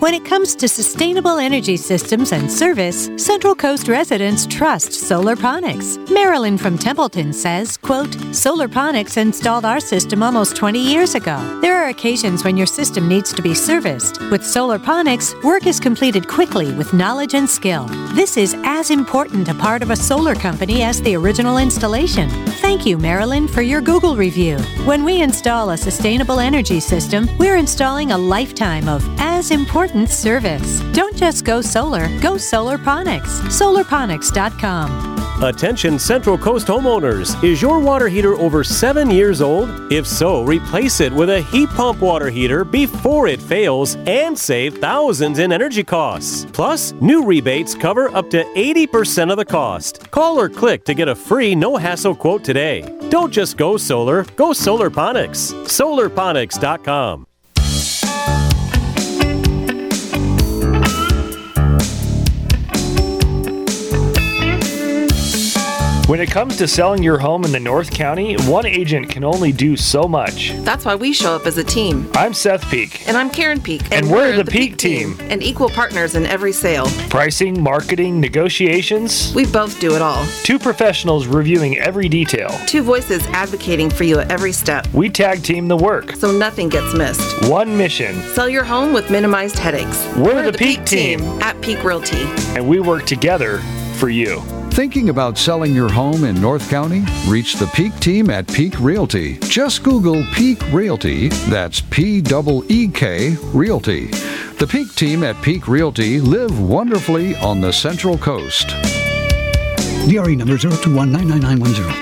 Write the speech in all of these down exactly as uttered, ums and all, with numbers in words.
When it comes to sustainable energy systems and service, Central Coast residents trust Solarponics. Marilyn from Templeton says, quote, Solarponics installed our system almost twenty years ago. There are occasions when your system needs to be serviced. With Solarponics, work is completed quickly with knowledge and skill. This is as important a part of a solar company as the original installation. Thank you, Marilyn, for your Google review. When we install a sustainable energy system, we're installing a lifetime of as important service. Don't just go solar, go Solarponics. Solarponics dot com. Attention Central Coast homeowners. Is your water heater over seven years old? If so, replace it with a heat pump water heater before it fails and save thousands in energy costs. Plus, new rebates cover up to eighty percent of the cost. Call or click to get a free no-hassle quote today. Don't just go solar, go Solarponics. Solarponics dot com. When it comes to selling your home in the North County, one agent can only do so much. That's why we show up as a team. I'm Seth Peak. And I'm Karen Peak. And, and we're, we're the, the Peak, Peak team. team. And equal partners in every sale. Pricing, marketing, negotiations. We both do it all. Two professionals reviewing every detail. Two voices advocating for you at every step. We tag team the work. So nothing gets missed. One mission. Sell your home with minimized headaches. We're, we're the, the Peak, Peak team. team. At Peak Realty. And we work together for you. Thinking about selling your home in North County? Reach the Peak team at Peak Realty. Just Google Peak Realty. That's P E E K Realty. The Peak team at Peak Realty live wonderfully on the Central Coast. D R E number zero two one nine nine nine one zero.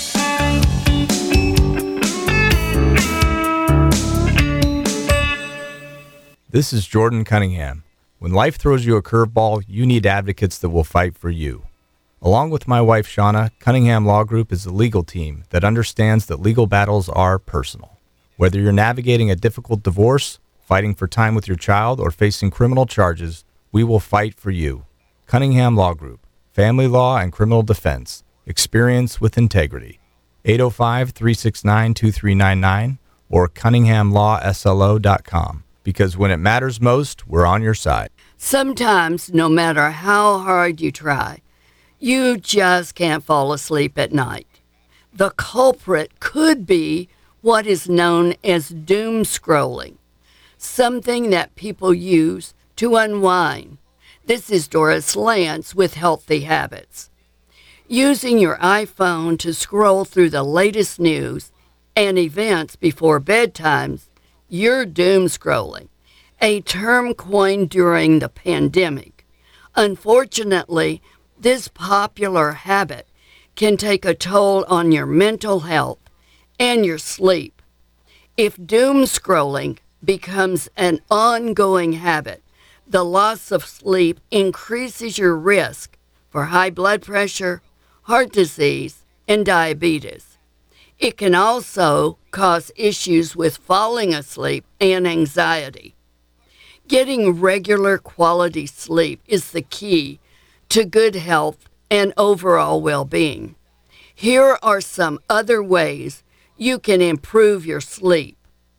This is Jordan Cunningham. When life throws you a curveball, you need advocates that will fight for you. Along with my wife, Shauna, Cunningham Law Group is a legal team that understands that legal battles are personal. Whether you're navigating a difficult divorce, fighting for time with your child, or facing criminal charges, we will fight for you. Cunningham Law Group. Family law and criminal defense. Experience with integrity. eight oh five, three six nine, two three nine nine or cunningham law s l o dot com. Because when it matters most, we're on your side. Sometimes, no matter how hard you try, you just can't fall asleep at night. The culprit could be what is known as doom scrolling, something that people use to unwind. This is Doris Lance with Healthy Habits. Using your iPhone to scroll through the latest news and events before bedtimes, you're doom scrolling, a term coined during the pandemic. Unfortunately, this popular habit can take a toll on your mental health and your sleep. If doom scrolling becomes an ongoing habit, the loss of sleep increases your risk for high blood pressure, heart disease, and diabetes. It can also cause issues with falling asleep and anxiety. Getting regular quality sleep is the key to good health and overall well-being. Here are some other ways you can improve your sleep.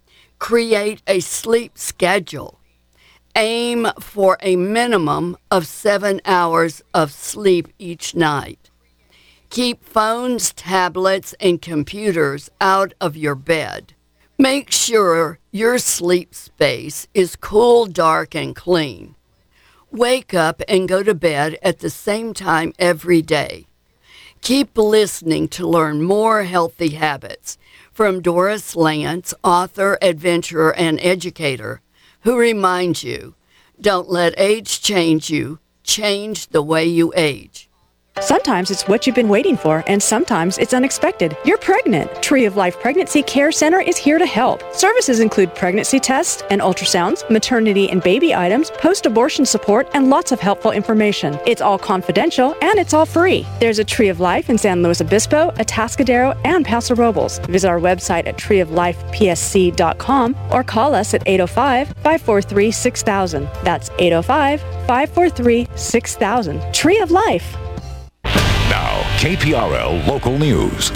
Create a sleep schedule. Aim for a minimum of seven hours of sleep each night. Keep phones, tablets, and computers out of your bed. Make sure your sleep space is cool, dark, and clean. Wake up and go to bed at the same time every day. Keep listening to learn more healthy habits from Doris Lance, author, adventurer, and educator, who reminds you, don't let age change you, change the way you age. Sometimes it's what you've been waiting for, and sometimes it's unexpected. You're pregnant. Tree of Life Pregnancy Care Center is here to help. Services include pregnancy tests and ultrasounds, maternity and baby items, post-abortion support, and lots of helpful information. It's all confidential, and it's all free. There's a Tree of Life in San Luis Obispo, Atascadero, and Paso Robles. Visit our website at tree of life p s c dot com or call us at eight oh five, five four three, six thousand. That's eight oh five, five four three, six thousand. Tree of Life. Now, K P R L Local News.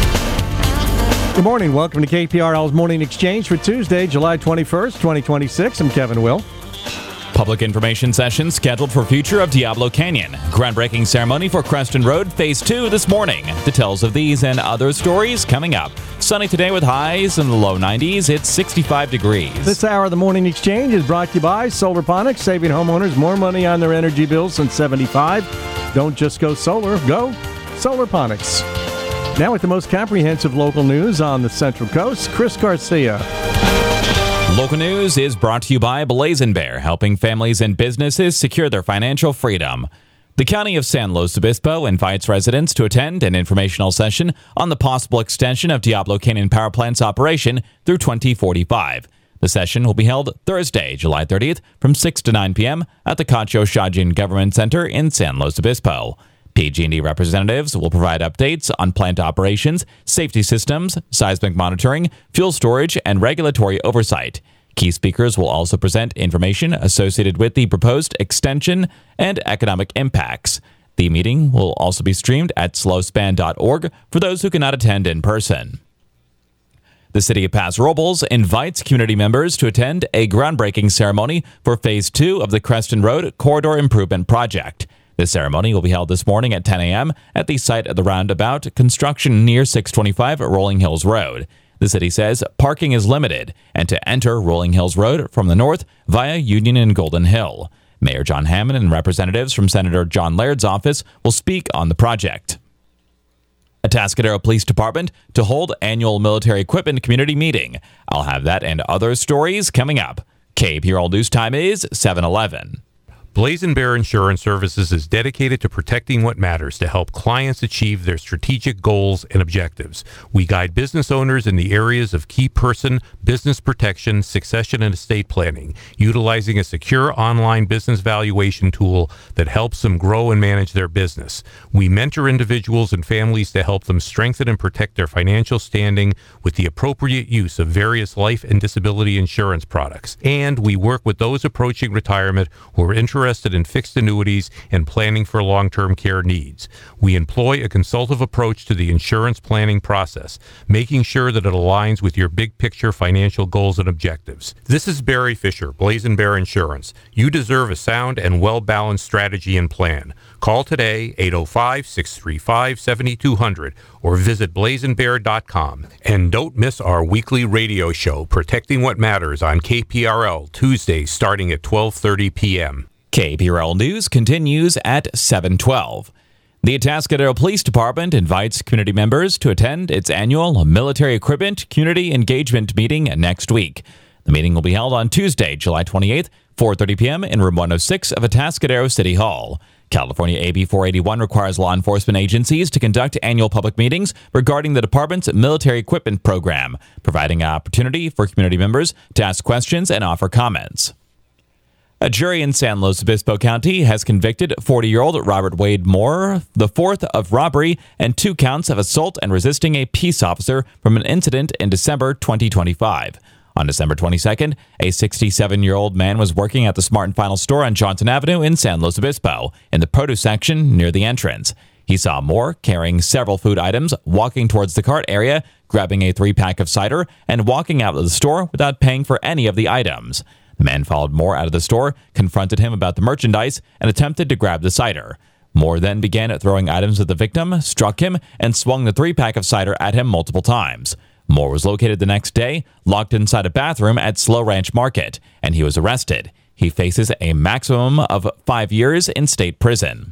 Good morning. Welcome to K P R L's Morning Exchange for Tuesday, July twenty-first, twenty twenty-six. I'm Kevin Will. Public information session scheduled for future of Diablo Canyon. Groundbreaking ceremony for Creston Road Phase two this morning. Details of these and other stories coming up. Sunny today with highs in the low nineties. It's sixty-five degrees. This hour of the Morning Exchange is brought to you by Solarponics, saving homeowners more money on their energy bills since seventy-five. Don't just go solar, go Solarponics. Now with the most comprehensive local news on the Central Coast, Chris Garcia. Local news is brought to you by Blazing Bear, helping families and businesses secure their financial freedom. The County of San Luis Obispo invites residents to attend an informational session on the possible extension of Diablo Canyon Power Plant's operation through twenty forty-five. The session will be held Thursday, July thirtieth from six to nine p.m. at the Cacho Shajin Government Center in San Luis Obispo. P G and E representatives will provide updates on plant operations, safety systems, seismic monitoring, fuel storage, and regulatory oversight. Key speakers will also present information associated with the proposed extension and economic impacts. The meeting will also be streamed at slow span dot org for those who cannot attend in person. The City of Paso Robles invites community members to attend a groundbreaking ceremony for Phase two of the Creston Road Corridor Improvement Project. The ceremony will be held this morning at ten a.m. at the site of the roundabout construction near six twenty-five Rolling Hills Road. The city says parking is limited and to enter Rolling Hills Road from the north via Union and Golden Hill. Mayor John Hammond and representatives from Senator John Laird's office will speak on the project. Atascadero Police Department to hold annual military equipment community meeting. I'll have that and other stories coming up. K P R L News Time is seven eleven. Blazing Bear Insurance Services is dedicated to protecting what matters to help clients achieve their strategic goals and objectives. We guide business owners in the areas of key person, business protection, succession, and estate planning, utilizing a secure online business valuation tool that helps them grow and manage their business. We mentor individuals and families to help them strengthen and protect their financial standing with the appropriate use of various life and disability insurance products. And we work with those approaching retirement who are interested in fixed annuities and planning for long-term care needs. We employ a consultative approach to the insurance planning process, making sure that it aligns with your big picture financial goals and objectives. This is Barry Fisher, Blazing Bear Insurance. You deserve a sound and well-balanced strategy and plan. Call today, eight oh five, six three five, seven two zero zero, or visit blazing bear dot com. And don't miss our weekly radio show, Protecting What Matters, on K P R L, Tuesdays starting at twelve thirty p.m. K P R L News continues at seven twelve. The Atascadero Police Department invites community members to attend its annual Military Equipment Community Engagement meeting next week. The meeting will be held on Tuesday, July twenty-eighth, four thirty p.m. in room one oh six of Atascadero City Hall. California A B four eighty-one requires law enforcement agencies to conduct annual public meetings regarding the department's military equipment program, providing an opportunity for community members to ask questions and offer comments. A jury in San Luis Obispo County has convicted forty-year-old Robert Wade Moore, the fourth of robbery and two counts of assault and resisting a peace officer from an incident in December twenty twenty-five. On December twenty-second, a sixty-seven-year-old man was working at the Smart and Final store on Johnson Avenue in San Luis Obispo, in the produce section near the entrance. He saw Moore carrying several food items, walking towards the cart area, grabbing a three-pack of cider, and walking out of the store without paying for any of the items. The man followed Moore out of the store, confronted him about the merchandise, and attempted to grab the cider. Moore then began throwing items at the victim, struck him, and swung the three-pack of cider at him multiple times. Moore was located the next day, locked inside a bathroom at Slow Ranch Market, and he was arrested. He faces a maximum of five years in state prison.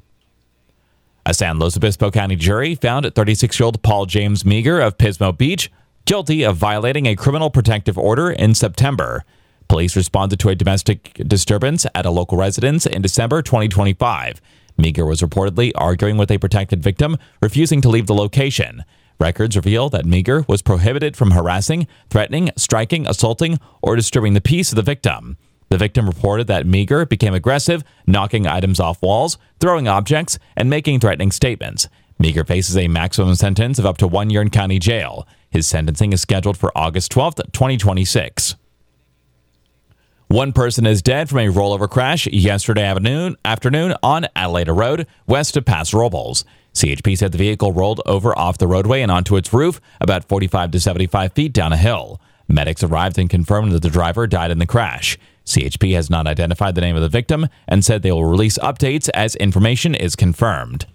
A San Luis Obispo County jury found thirty-six-year-old Paul James Meager of Pismo Beach guilty of violating a criminal protective order in September. Police responded to a domestic disturbance at a local residence in December twenty twenty-five. Meager was reportedly arguing with a protected victim, refusing to leave the location. Records reveal that Meager was prohibited from harassing, threatening, striking, assaulting, or disturbing the peace of the victim. The victim reported that Meager became aggressive, knocking items off walls, throwing objects, and making threatening statements. Meager faces a maximum sentence of up to one year in county jail. His sentencing is scheduled for August twelfth, twenty twenty-six. One person is dead from a rollover crash yesterday afternoon, afternoon on Adelaide Road, west of Paso Robles. C H P said the vehicle rolled over off the roadway and onto its roof about forty-five to seventy-five feet down a hill. Medics arrived and confirmed that the driver died in the crash. C H P has not identified the name of the victim and said they will release updates as information is confirmed.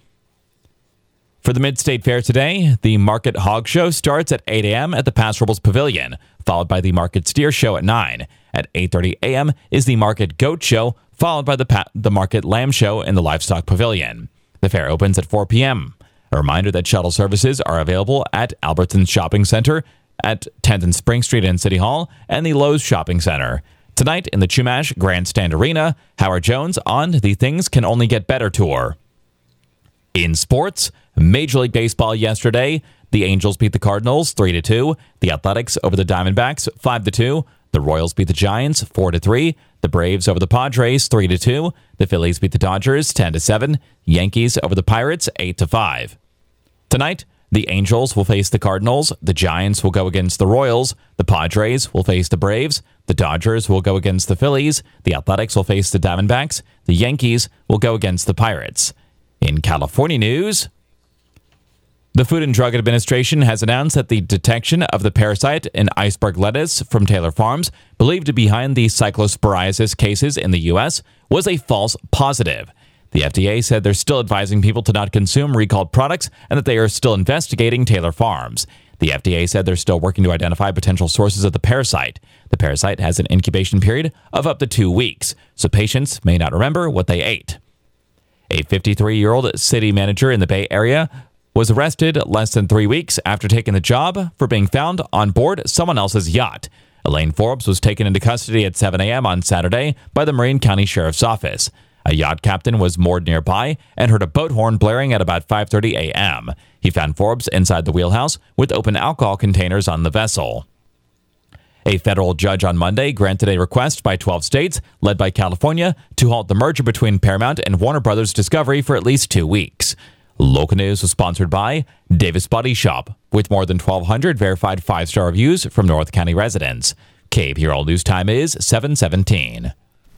For the Mid-State Fair today, the Market Hog Show starts at eight a.m. at the Pastorals Pavilion, followed by the Market Steer Show at nine. At eight thirty a.m. is the Market Goat Show, followed by the, pa- the Market Lamb Show in the Livestock Pavilion. The fair opens at four p.m. A reminder that shuttle services are available at Albertsons Shopping Center, at tenth and Spring Street in City Hall, and the Lowe's Shopping Center. Tonight in the Chumash Grandstand Arena, Howard Jones on the Things Can Only Get Better tour. In sports, Major League Baseball yesterday, the Angels beat the Cardinals three to two, the Athletics over the Diamondbacks five to two, the Royals beat the Giants four to three, the Braves over the Padres three to two, the Phillies beat the Dodgers ten to seven, Yankees over the Pirates eight to five. Tonight, the Angels will face the Cardinals, the Giants will go against the Royals, the Padres will face the Braves, the Dodgers will go against the Phillies, the Athletics will face the Diamondbacks, the Yankees will go against the Pirates. In California news, the Food and Drug Administration has announced that the detection of the parasite in iceberg lettuce from Taylor Farms, believed to be behind the cyclosporiasis cases in the U S, was a false positive. The F D A said they're still advising people to not consume recalled products and that they are still investigating Taylor Farms. The F D A said they're still working to identify potential sources of the parasite. The parasite has an incubation period of up to two weeks, so patients may not remember what they ate. A fifty-three-year-old city manager in the Bay Area was arrested less than three weeks after taking the job for being found on board someone else's yacht. Elaine Forbes was taken into custody at seven a.m. on Saturday by the Marin County Sheriff's Office. A yacht captain was moored nearby and heard a boat horn blaring at about five thirty a.m. He found Forbes inside the wheelhouse with open alcohol containers on the vessel. A federal judge on Monday granted a request by twelve states, led by California, to halt the merger between Paramount and Warner Brothers Discovery for at least two weeks. Local news was sponsored by Davis Body Shop, with more than twelve hundred verified five-star reviews from North County residents. K P R L News Time is seven seventeen.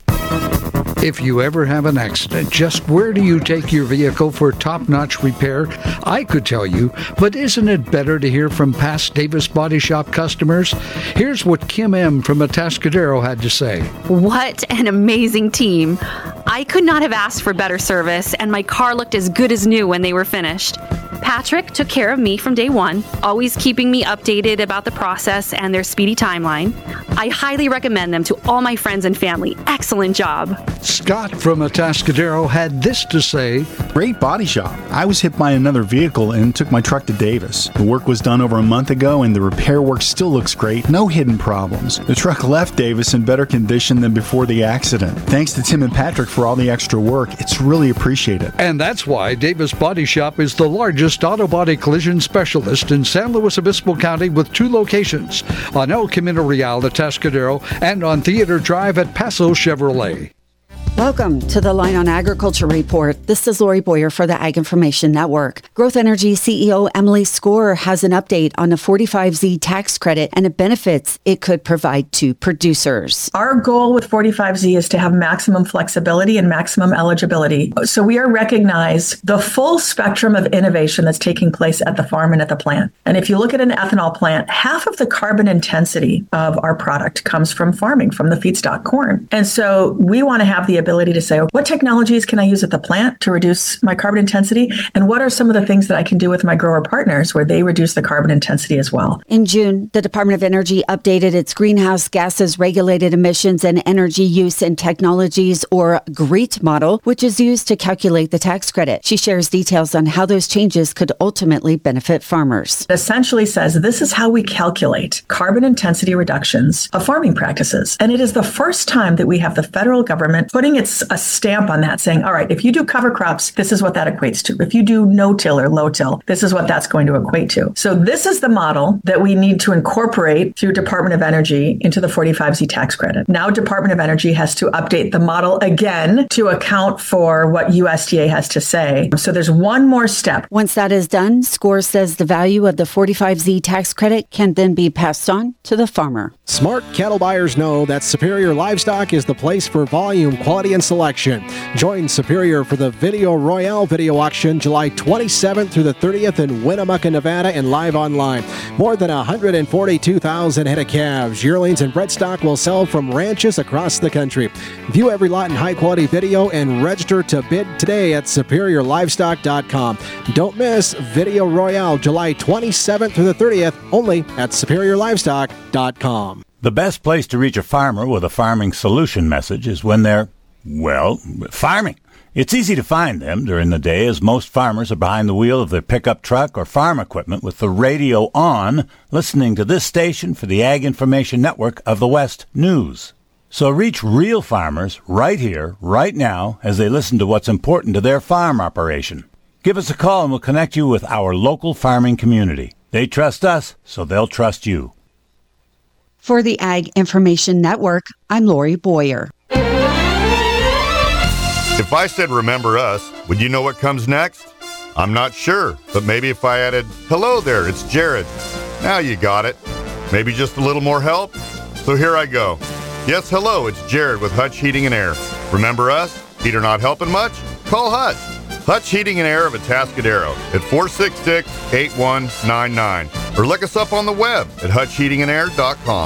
If you ever have an accident, just where do you take your vehicle for top-notch repair? I could tell you, but isn't it better to hear from past Davis Body Shop customers? Here's what Kim M. from Atascadero had to say. What an amazing team. I could not have asked for better service, and my car looked as good as new when they were finished. Patrick took care of me from day one, always keeping me updated about the process and their speedy timeline. I highly recommend them to all my friends and family. Excellent job. Scott from Atascadero had this to say. Great body shop. I was hit by another vehicle and took my truck to Davis. The work was done over a month ago and the repair work still looks great. No hidden problems. The truck left Davis in better condition than before the accident. Thanks to Tim and Patrick for all the extra work. It's really appreciated. And that's why Davis Body Shop is the largest auto body collision specialist in San Luis Obispo County with two locations, on El Camino Real, Atascadero, and on Theater Drive at Paso Chevrolet. Welcome to the Line on Agriculture Report. This is Lori Boyer for the Ag Information Network. Growth Energy C E O Emily Score has an update on the forty-five Z tax credit and the benefits it could provide to producers. Our goal with forty-five Z is to have maximum flexibility and maximum eligibility. So we are recognize the full spectrum of innovation that's taking place at the farm and at the plant. And if you look at an ethanol plant, half of the carbon intensity of our product comes from farming, from the feedstock corn. And so we want to have the ability to say, what technologies can I use at the plant to reduce my carbon intensity? And what are some of the things that I can do with my grower partners where they reduce the carbon intensity as well? In June, the Department of Energy updated its Greenhouse Gases Regulated Emissions and Energy Use and Technologies, or GREET model, which is used to calculate the tax credit. She shares details on how those changes could ultimately benefit farmers. It essentially says this is how we calculate carbon intensity reductions of farming practices. And it is the first time that we have the federal government putting its a stamp on that, saying, all right, if you do cover crops, this is what that equates to. If you do no-till or low-till, this is what that's going to equate to. So this is the model that we need to incorporate through Department of Energy into the forty-five Z tax credit. Now Department of Energy has to update the model again to account for what U S D A has to say. So there's one more step. Once that is done, Score says the value of the forty-five Z tax credit can then be passed on to the farmer. Smart cattle buyers know that Superior Livestock is the place for volume, quality quality and selection. Join Superior for the Video Royale video auction July twenty-seventh through the thirtieth in Winnemucca, Nevada, and live online. More than one hundred forty-two thousand head of calves, yearlings, and bred stock will sell from ranches across the country. View every lot in high-quality video and register to bid today at superior livestock dot com. Don't miss Video Royale July twenty-seventh through the thirtieth, only at superior livestock dot com. The best place to reach a farmer with a farming solution message is when they're, well, farming. It's easy to find them during the day, as most farmers are behind the wheel of their pickup truck or farm equipment with the radio on, listening to this station for the Ag Information Network of the West News. So reach real farmers right here, right now, as they listen to what's important to their farm operation. Give us a call and we'll connect you with our local farming community. They trust us, so they'll trust you. For the Ag Information Network, I'm Lori Boyer. If I said remember us, would you know what comes next? I'm not sure, but maybe if I added, hello there, it's Jared. Now you got it. Maybe just a little more help? So here I go. Yes, hello, it's Jared with Hutch Heating and Air. Remember us? Heater not helping much? Call Hutch. Hutch Heating and Air of Atascadero at four six six, eight one nine nine. Or look us up on the web at hutch heating and air dot com.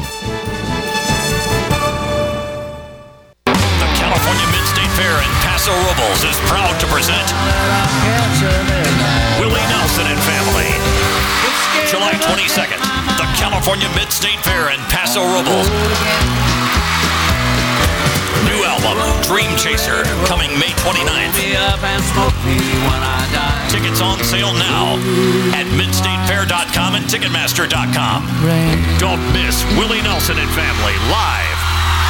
The California Mid-State Fair in Paso Robles is proud to present Willie Nelson and Family. July twenty-second, the California Mid-State Fair in Paso Robles. New album, Dream Chaser, coming May twenty-ninth. Tickets on sale now at mid state fair dot com and ticketmaster dot com. Don't miss Willie Nelson and Family live.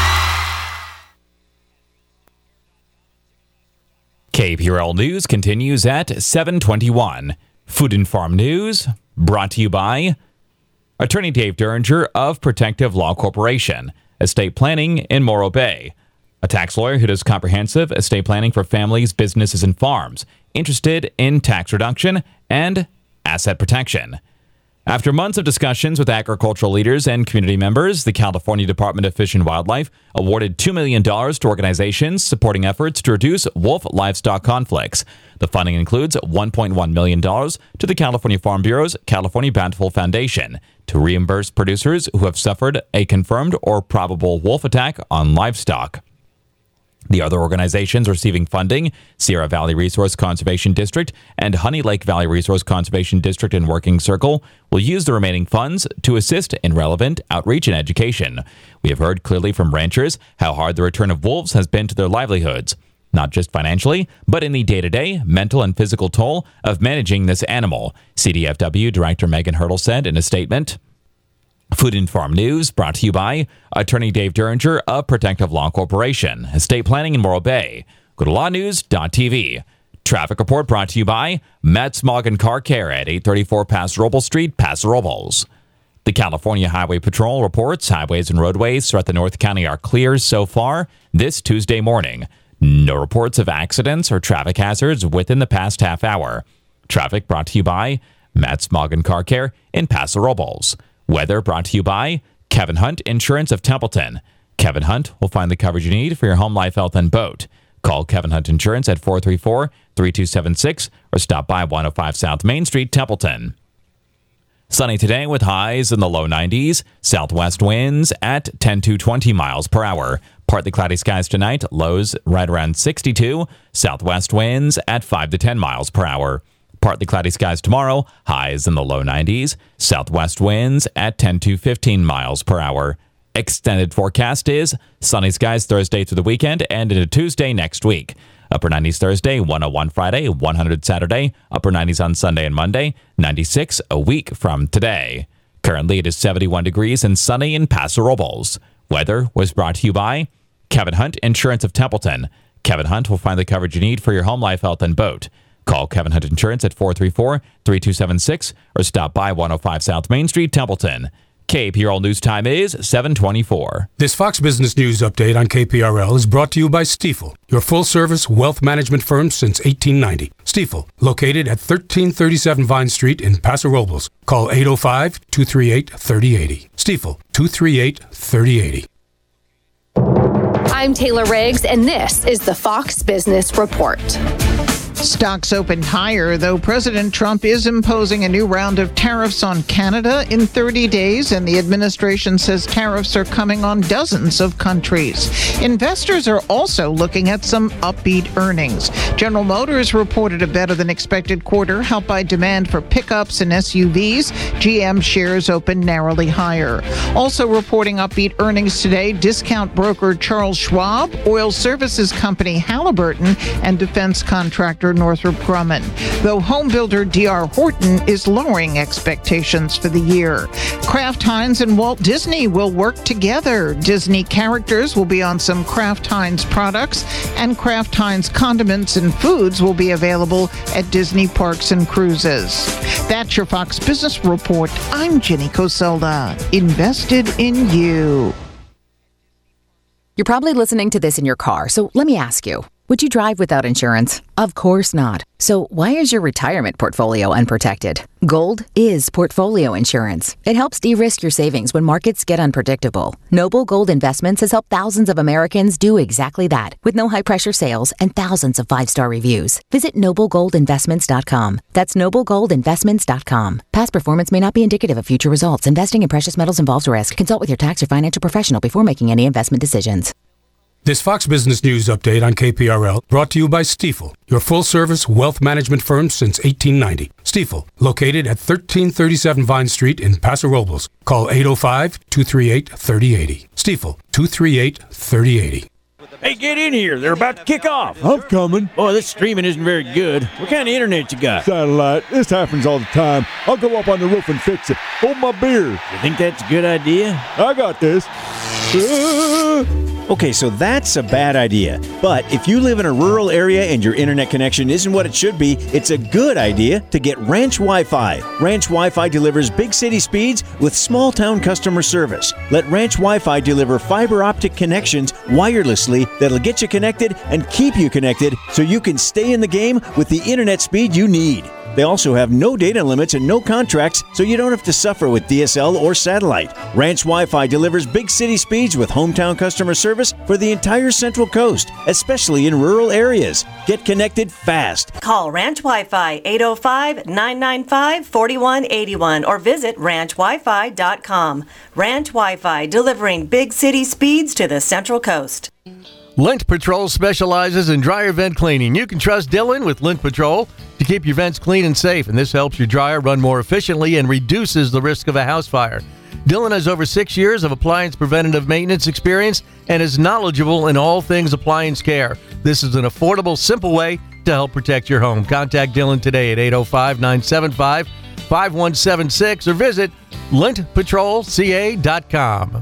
K P R L News continues at seven twenty-one. Food and Farm News, brought to you by Attorney Dave Derringer of Protective Law Corporation, Estate Planning in Morro Bay. A tax lawyer who does comprehensive estate planning for families, businesses, and farms, interested in tax reduction and asset protection. After months of discussions with agricultural leaders and community members, the California Department of Fish and Wildlife awarded two million dollars to organizations supporting efforts to reduce wolf livestock conflicts. The funding includes one point one million dollars to the California Farm Bureau's California Bountiful Foundation to reimburse producers who have suffered a confirmed or probable wolf attack on livestock. The other organizations receiving funding, Sierra Valley Resource Conservation District and Honey Lake Valley Resource Conservation District and Working Circle, will use the remaining funds to assist in relevant outreach and education. We have heard clearly from ranchers how hard the return of wolves has been to their livelihoods, not just financially, but in the day-to-day mental and physical toll of managing this animal, C D F W Director Megan Hurdle said in a statement. Food and Farm News brought to you by Attorney Dave Derringer of Protective Law Corporation, Estate Planning in Morro Bay. Go to law news dot t v. Traffic report brought to you by Matt Smogin Car Care at eight thirty-four Paso Robles Street, Paso Robles. The California Highway Patrol reports highways and roadways throughout the North County are clear so far this Tuesday morning. No reports of accidents or traffic hazards within the past half hour. Traffic brought to you by Matt Smogin Car Care in Paso Robles. Weather brought to you by Kevin Hunt Insurance of Templeton. Kevin Hunt will find the coverage you need for your home, life, health, and boat. Call Kevin Hunt Insurance at four three four, three two seven six or stop by one oh five South Main Street, Templeton. Sunny today with highs in the low nineties. Southwest winds at ten to twenty miles per hour. Partly cloudy skies tonight. Lows right around sixty-two. Southwest winds at five to ten miles per hour. Partly cloudy skies tomorrow, highs in the low nineties, southwest winds at ten to fifteen miles per hour. Extended forecast is sunny skies Thursday through the weekend and into Tuesday next week. Upper nineties Thursday, one oh one Friday, one hundred Saturday, upper nineties on Sunday and Monday, ninety-six a week from today. Currently it is seventy-one degrees and sunny in Paso Robles. Weather was brought to you by Kevin Hunt Insurance of Templeton. Kevin Hunt will find the coverage you need for your home, life, health, and boat. Call Kevin Hunt Insurance at four three four, three two seven six or stop by one oh five South Main Street, Templeton. K P R L News Time is seven twenty-four. This Fox Business News update on K P R L is brought to you by Stifel, your full-service wealth management firm since eighteen ninety. Stifel, located at thirteen thirty-seven Vine Street in Paso Robles. Call eight oh five, two three eight, three oh eight oh. Stifel, two three eight, three oh eight oh. I'm Taylor Riggs, and this is the Fox Business Report. Stocks opened higher, though President Trump is imposing a new round of tariffs on Canada in thirty days, and the administration says tariffs are coming on dozens of countries. Investors are also looking at some upbeat earnings. General Motors reported a better-than-expected quarter, helped by demand for pickups and S U Vs. G M shares opened narrowly higher. Also reporting upbeat earnings today, discount broker Charles Schwab, oil services company Halliburton, and defense contractor Northrop Grumman, though home builder D R Horton is lowering expectations for the year. Kraft Heinz and Walt Disney will work together. Disney characters will be on some Kraft Heinz products, and Kraft Heinz condiments and foods will be available at Disney parks and cruises. That's your Fox Business Report. I'm Jenny Coselda. Invested in you. You're probably listening to this in your car, so let me ask you. Would you drive without insurance? Of course not. So why is your retirement portfolio unprotected? Gold is portfolio insurance. It helps de-risk your savings when markets get unpredictable. Noble Gold Investments has helped thousands of Americans do exactly that, with no high-pressure sales and thousands of five-star reviews. Visit noble gold investments dot com. That's noble gold investments dot com. Past performance may not be indicative of future results. Investing in precious metals involves risk. Consult with your tax or financial professional before making any investment decisions. This Fox Business News update on K P R L brought to you by Stifel, your full-service wealth management firm since eighteen ninety. Stifel, located at thirteen thirty-seven Vine Street in Paso Robles. Call eight oh five, two three eight, three oh eight oh. Stifel, two three eight, three oh eight oh. Hey, get in here. They're about to kick off. I'm coming. Boy, this streaming isn't very good. What kind of internet you got? Satellite. This happens all the time. I'll go up on the roof and fix it. Hold my beer. You think that's a good idea? I got this. Okay, so that's a bad idea. But if you live in a rural area and your internet connection isn't what it should be, it's a good idea to get Ranch Wi-Fi. Ranch Wi-Fi delivers big city speeds with small town customer service. Let Ranch Wi-Fi deliver fiber optic connections wirelessly that'll get you connected and keep you connected so you can stay in the game with the internet speed you need. They also have no data limits and no contracts, so you don't have to suffer with D S L or satellite. Ranch Wi-Fi delivers big city speeds with hometown customer service for the entire Central Coast, especially in rural areas. Get connected fast. Call Ranch Wi-Fi eight oh five, nine nine five, four one eight one or visit ranch wi fi dot com. Ranch Wi-Fi, delivering big city speeds to the Central Coast. Lint Patrol specializes in dryer vent cleaning. You can trust Dylan with Lint Patrol to keep your vents clean and safe, and this helps your dryer run more efficiently and reduces the risk of a house fire. Dylan has over six years of appliance preventative maintenance experience and is knowledgeable in all things appliance care. This is an affordable, simple way to help protect your home. Contact Dylan today at eight oh five, nine seven five, five one seven six or visit lint patrol c a dot com.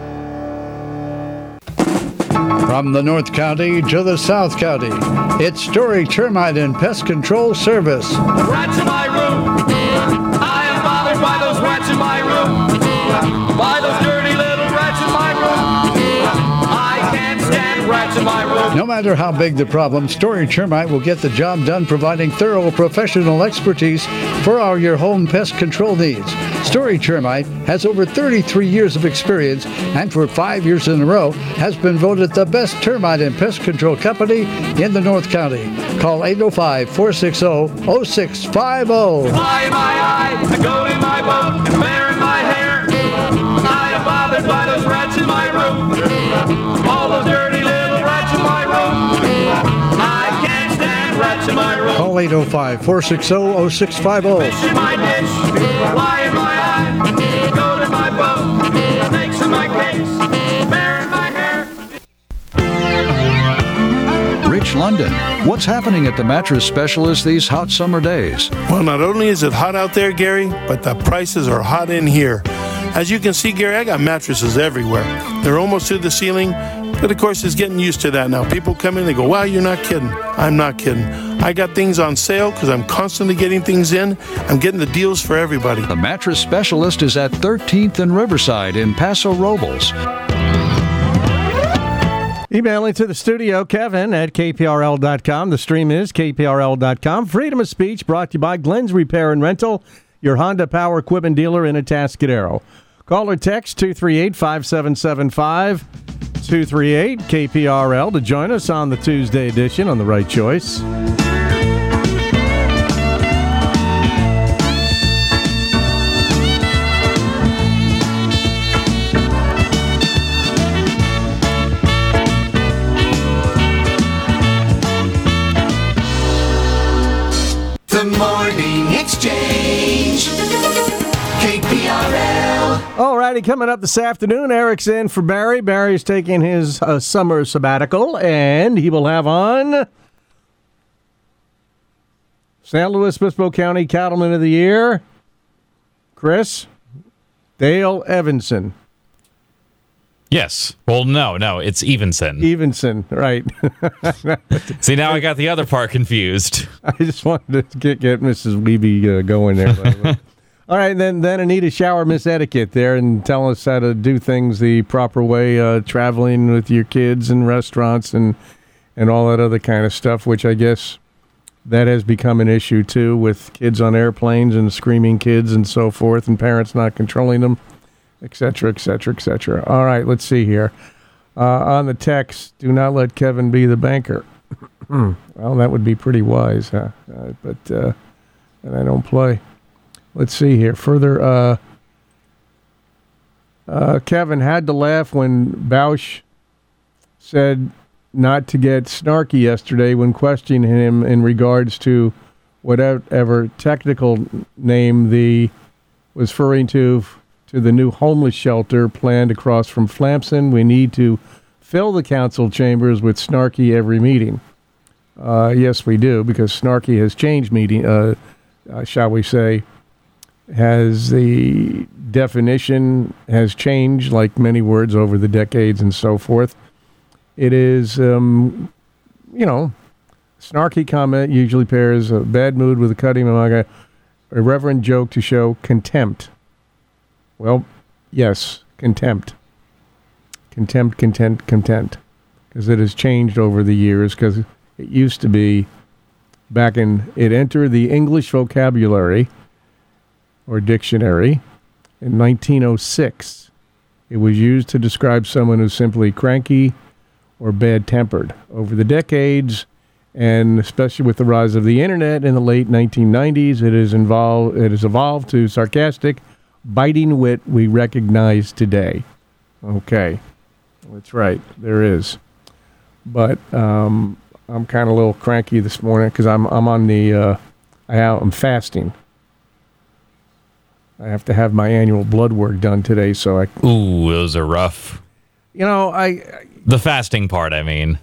From the North County to the South County, it's Story Termite and Pest Control Service. Rats in my room. I am bothered by those rats in my room. By those dirty little rats in my room. I can't stand rats in my room. No matter how big the problem, Story Termite will get the job done, providing thorough professional expertise for all your home pest control needs. Story Termite has over thirty-three years of experience and for five years in a row has been voted the best termite and pest control company in the North County. Call eight oh five, four six zero, zero six five zero. Fly in my eye, a goat in my boat, and bear in my hair. I am bothered by those rats in my room. All those dirty little rats in my room. I can't stand rats in my room. Call eight oh five, four six zero, zero six five zero. Fish in my dish, fly in my eye, goat in my boat, snakes in my cakes, bear in my hair. Rich London, what's happening at the Mattress Specialist these hot summer days? Well, not only is it hot out there, Gary, but the prices are hot in here. As you can see, Gary, I got mattresses everywhere. They're almost to the ceiling, but of course, it's getting used to that now. People come in, they go, wow, you're not kidding. I'm not kidding. I got things on sale because I'm constantly getting things in. I'm getting the deals for everybody. The Mattress Specialist is at thirteenth and Riverside in Paso Robles. Emailing to the studio, Kevin at K P R L dot com. The stream is K P R L dot com. Freedom of speech brought to you by Glenn's Repair and Rental, your Honda Power Equipment dealer in Atascadero. Call or text two three eight, five seven seven five. two three eight K P R L to join us on the Tuesday edition on The Right Choice. The Morning Exchange. K P R L. All righty, coming up this afternoon, Eric's in for Barry. Barry's taking his uh, summer sabbatical, and he will have on Saint Louis Obispo County Cattleman of the Year, Chris, Dale Evanson. Yes. Well, no, no, it's Evenson. Evenson, right. See, now I got the other part confused. I just wanted to get, get Missus Weeby uh, going there. By the way. All right, then then Anita Shower Miss Etiquette there and tell us how to do things the proper way, uh, traveling with your kids and restaurants and, and all that other kind of stuff, which I guess that has become an issue, too, with kids on airplanes and screaming kids and so forth and parents not controlling them. Et cetera, et cetera, et cetera. All right, let's see here. Uh, on the text, do not let Kevin be the banker. Well, that would be pretty wise, huh? Uh, but uh, and I don't play. Let's see here. Further, uh, uh, Kevin had to laugh when Bausch said not to get snarky yesterday when questioning him in regards to whatever technical name the was referring to. To the new homeless shelter planned across from Flamson. We need to fill the council chambers with Snarky every meeting. Uh, yes, we do, because Snarky has changed meeting, uh, uh, shall we say, has the definition has changed like many words over the decades and so forth. It is, um, you know, snarky comment usually pairs a bad mood with a cutting among a irreverent joke to show contempt. Well, yes, contempt. Contempt, contempt, contempt. Because it has changed over the years, because it used to be back in, it entered the English vocabulary or dictionary in nineteen oh six. It was used to describe someone who's simply cranky or bad-tempered. Over the decades, and especially with the rise of the internet in the late nineteen nineties, it has involved, it has evolved to sarcastic, biting wit we recognize today. Okay. That's right. There is. But um, I'm kind of a little cranky this morning because I'm I'm on the, uh, I have, I'm fasting. I have to have my annual blood work done today, so I... Ooh, those are rough. You know, I... I the fasting part, I mean.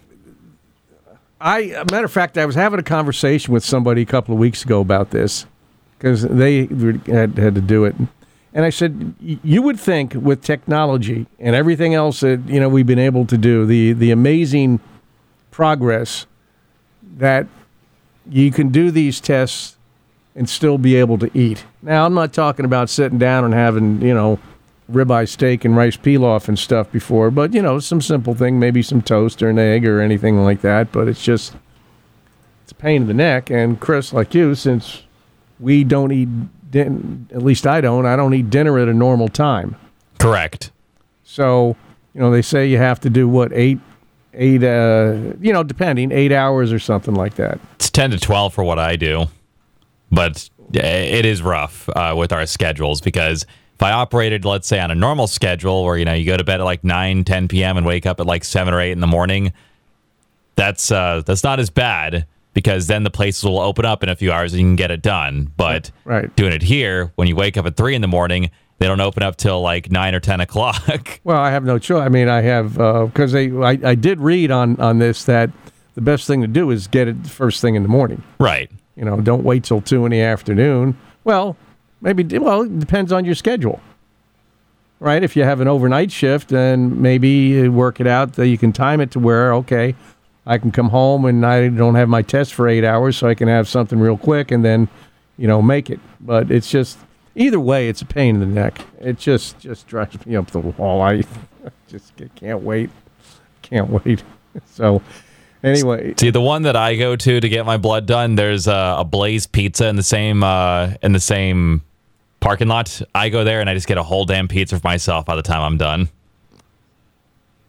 I, a matter of fact, I was having a conversation with somebody a couple of weeks ago about this because they had, had to do it. And I said, you would think with technology and everything else that, you know, we've been able to do, the, the amazing progress, that you can do these tests and still be able to eat. Now, I'm not talking about sitting down and having, you know, ribeye steak and rice pilaf and stuff before, but, you know, some simple thing, maybe some toast or an egg or anything like that. But it's just, it's a pain in the neck. And Chris, like you, since we don't eat Din- at least I don't. I don't eat dinner at a normal time. Correct. So, you know, they say you have to do what, eight, eight, uh, you know, depending, eight hours or something like that. It's ten to twelve for what I do. But it is rough uh, with our schedules because if I operated, let's say, on a normal schedule where, you know, you go to bed at like nine, ten p.m. and wake up at like seven or eight in the morning, that's uh, that's not as bad. Because then the places will open up in a few hours and you can get it done. But right. doing it here, when you wake up at three in the morning, they don't open up till like nine or ten o'clock. Well, I have no choice. I mean, I have because uh, I, I I did read on on this that the best thing to do is get it first thing in the morning. Right. You know, don't wait till two in the afternoon. Well, maybe. Well, it depends on your schedule. Right. If you have an overnight shift, then maybe work it out that you can time it to where okay. I can come home and I don't have my test for eight hours, so I can have something real quick and then, you know, make it. But it's just, either way, it's a pain in the neck. It just, just drives me up the wall. I just can't wait. Can't wait. So, anyway. See, the one that I go to to get my blood done, there's a, a Blaze Pizza in the same uh, in the same parking lot. I go there and I just get a whole damn pizza for myself by the time I'm done.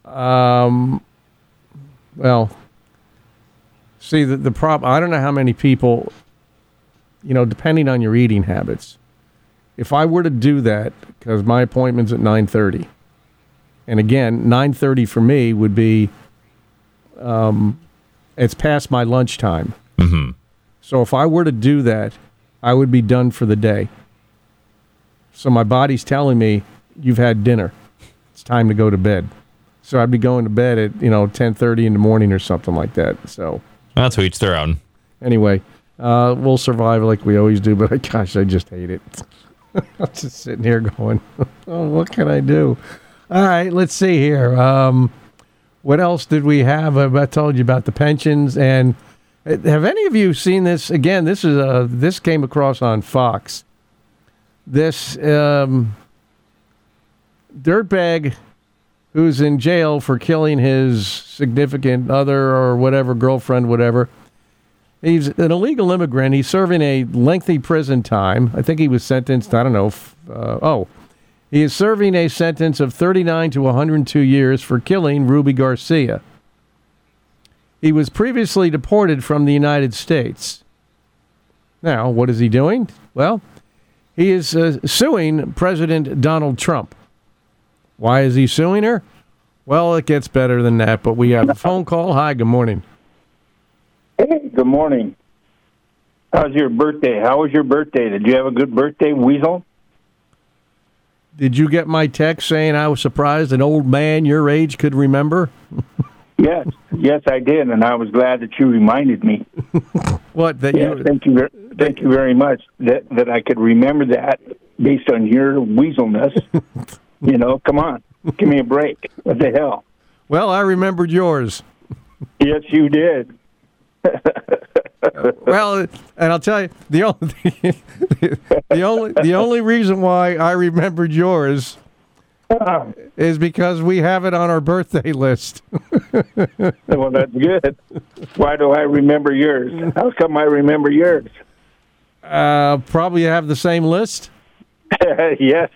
Um, well, see, the, the problem, I don't know how many people, you know, depending on your eating habits, if I were to do that, because my appointment's at nine thirty, and again, nine thirty for me would be, um, it's past my lunchtime. Mm-hmm. So if I were to do that, I would be done for the day. So my body's telling me, you've had dinner. It's time to go to bed. So I'd be going to bed at, you know, ten thirty in the morning or something like that. So that's to each their own. Anyway, uh, we'll survive like we always do, but gosh, I just hate it. I'm just sitting here going, oh, what can I do? All right, let's see here. Um, what else did we have? I told you about the pensions. And have any of you seen this? Again, this is uh, this came across on Fox. This um, dirtbag who's in jail for killing his significant other or whatever, girlfriend, whatever. He's an illegal immigrant. He's serving a lengthy prison time. I think he was sentenced, I don't know. Uh, oh, he is serving a sentence of thirty-nine to one hundred two years for killing Ruby Garcia. He was previously deported from the United States. Now, what is he doing? Well, he is uh, suing President Donald Trump. Why is he suing her? Well, it gets better than that, but we have a phone call. Hi, good morning. Hey, good morning. How's your birthday? How was your birthday? Did you have a good birthday, Weasel? Did you get my text saying I was surprised an old man your age could remember? Yes, yes, I did, and I was glad that you reminded me. What? That yeah, you? Thank you, ver- thank you very much. That that I could remember that based on your weaselness. You know, come on, give me a break. What the hell? Well, I remembered yours. Yes, you did. Well, and I'll tell you the only the only the only reason why I remembered yours is because we have it on our birthday list. Well, that's good. Why do I remember yours? How come I remember yours? Uh, probably have the same list. Yes.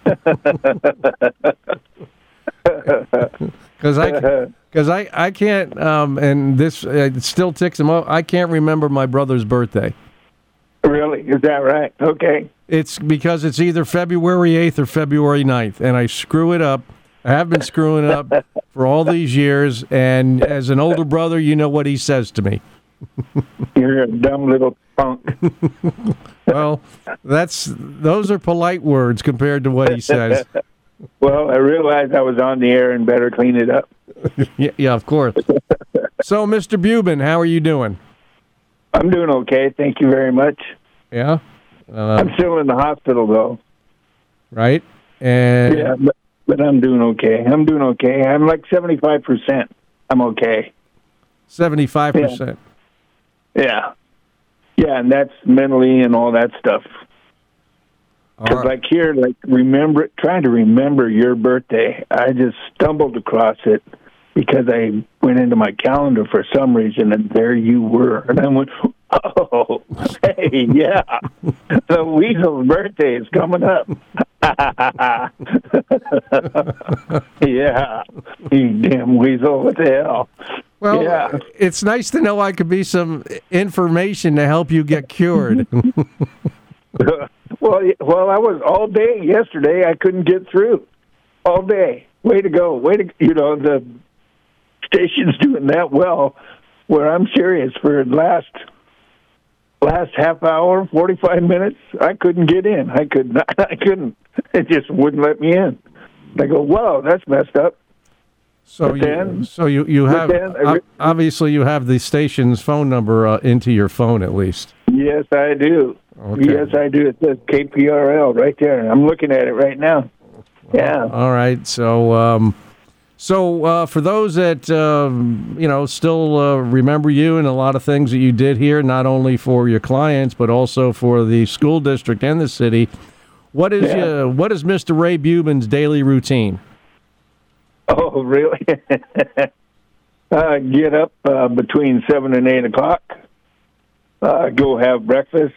Because I, because I, I can't, um, and this uh, it still ticks him off. I can't remember my brother's birthday. Really? Is that right? Okay. It's because it's either February eighth or February ninth, and I screw it up. I have been screwing it up for all these years, and as an older brother, you know what he says to me. You're a dumb little punk. Well, that's those are polite words compared to what he says. Well, I realized I was on the air and better clean it up. yeah, yeah, of course. So, Mister Bubin, how are you doing? I'm doing okay. Thank you very much. Yeah? Uh, I'm still in the hospital, though. Right? And yeah, but, but I'm doing okay. I'm doing okay. I'm like seventy-five percent. I'm okay. seventy-five percent. Yeah. Yeah, yeah and that's mentally and all that stuff. Because right. like here, like remember, trying to remember your birthday, I just stumbled across it because I went into my calendar for some reason, and there you were. And I went, oh, hey, yeah, the Weasel's birthday is coming up. Yeah, you damn Weasel, what the hell? Well, yeah. It's nice to know I could be some information to help you get cured. Well, well, I was all day yesterday. I couldn't get through all day. Way to go! Way to you know the station's doing that well. Where I'm serious for the last last half hour, forty-five minutes, I couldn't get in. I could not. I couldn't. It just wouldn't let me in. I go, whoa, that's messed up. So but you, then, so you you have then, uh, obviously you have the station's phone number uh, into your phone at least. Yes, I do. Okay. Yes, I do. It says K P R L right there. I'm looking at it right now. Yeah. All right. So, um, so uh, for those that um, you know still uh, remember you and a lot of things that you did here, not only for your clients but also for the school district and the city, what is Yeah. uh, what is Mister Ray Bubin's daily routine? Oh, really? uh, get up uh, between seven and eight o'clock. Uh, go have breakfast,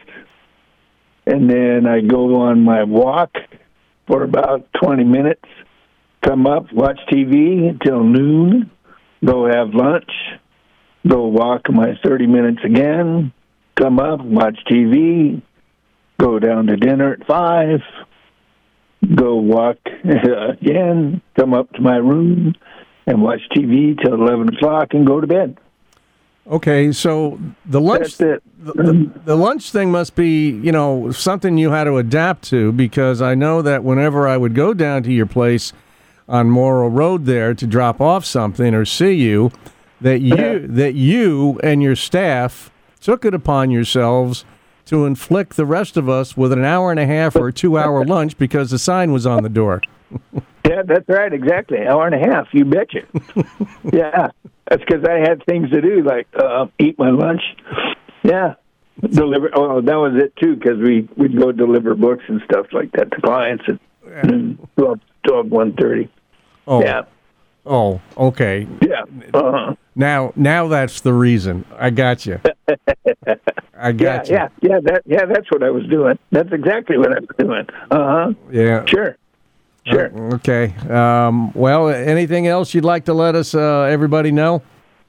and then I go on my walk for about twenty minutes. come up, watch T V until noon, go have lunch, go walk my thirty minutes again, come up, watch T V, go down to dinner at five, go walk again, come up to my room, and watch T V till eleven o'clock and go to bed. Okay, so the lunch the, the, the lunch thing must be, you know, something you had to adapt to, because I know that whenever I would go down to your place on Morrill Road there to drop off something or see you, that you that you and your staff took it upon yourselves to inflict the rest of us with an hour and a half or a two-hour lunch because the sign was on the door. Yeah, that's right, exactly. Hour and a half, you betcha. Yeah, that's because I had things to do, like uh, eat my lunch. Yeah, deliver. Oh, that was it too, because we we'd go deliver books and stuff like that to clients at twelve, twelve, one thirty. Oh, yeah. Oh, okay. Yeah. Uh-huh. Now, now that's the reason. I got you. I got yeah, you. Yeah, yeah, that, yeah. That's what I was doing. That's exactly what I was doing. Uh huh. Yeah. Sure. Sure. Uh, okay. Um, well, anything else you'd like to let us, uh, everybody know?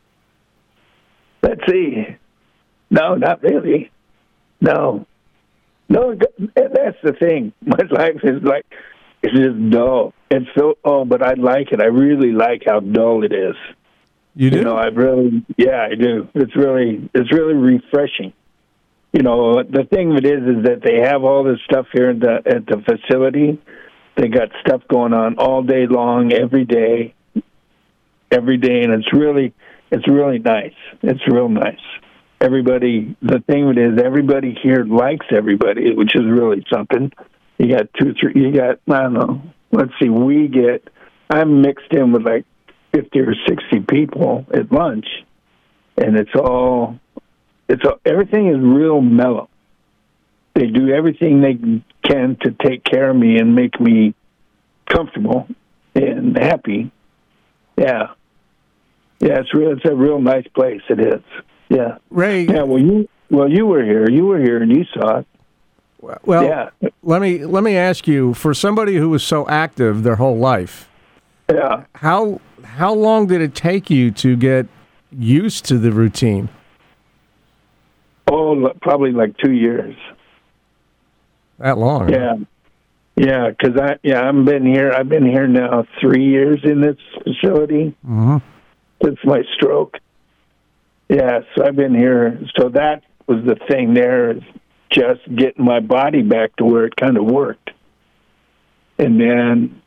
Let's see. No, not really. No. No, that's the thing. My life is like, it's just dull. It's so, oh, but I like it. I really like how dull it is. You do? You know, I really, yeah, I do. It's really, it's really refreshing. You know, the thing of it is, is that they have all this stuff here at the, at the facility. They got stuff going on all day long, every day, every day, and it's really, it's really nice. It's real nice. Everybody, the thing of it is, everybody here likes everybody, which is really something. You got two, three, you got, I don't know, let's see, we get, I'm mixed in with like fifty or sixty people at lunch, and it's all, it's all, everything is real mellow. They do everything they can to take care of me and make me comfortable and happy. Yeah. Yeah, it's real, it's a real nice place. It is. Yeah. Ray. Yeah, well you well you were here. You were here and you saw it. Well, yeah. let me let me ask you, for somebody who was so active their whole life, yeah. How how long did it take you to get used to the routine? Oh, probably like two years. That long? Yeah, yeah. Because I, yeah, I've been here. I've been here now three years in this facility mm-hmm. since my stroke. Yeah, so I've been here. So that was the thing there, is just getting my body back to where it kind of worked, and then,